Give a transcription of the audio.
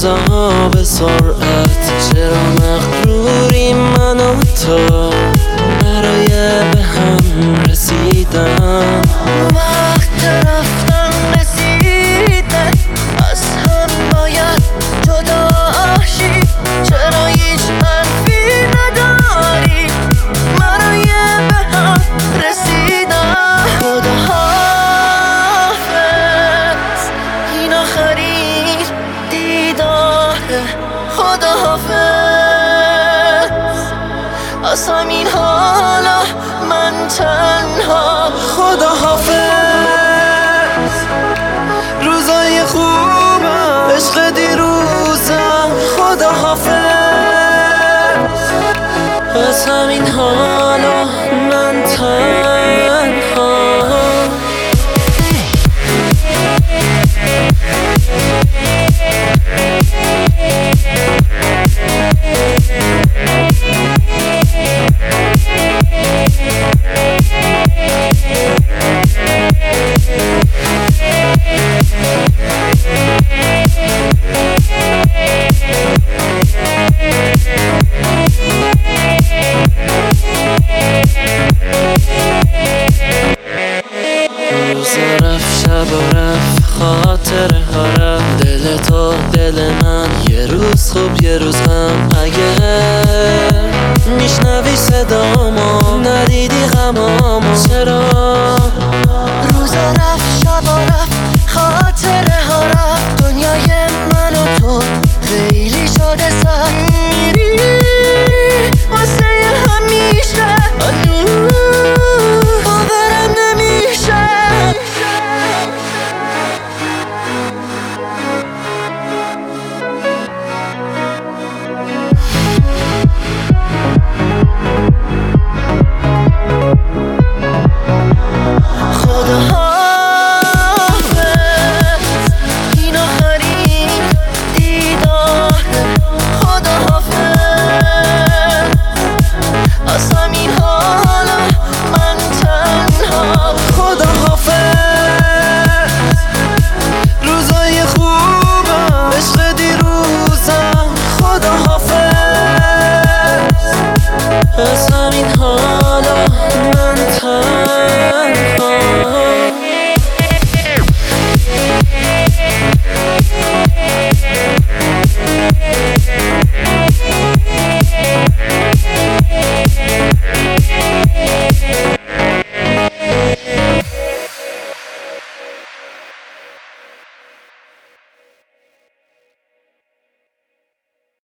روزها به سرعت، چرا مغروریم من و تو برای به هم رسیدن؟ وقت رفتن رسیده، از هم باید جدا شی. چرا هیچ حرفی نداری برای به هم رسیدن؟ خدا حافظ، این آخرین دیداره. خدا حافظ، از همین حالا من تنها. خدا حافظ، روزای خوبم، عشق دیروزم. خدا حافظ، از همین حالا من تنها. روز رفت، شب رفت، خاطره ها رفت. دل تو دل من، یه روز خوب یه روز غم. اگه میشنوی صدامو، ندیدی غمامو، چرا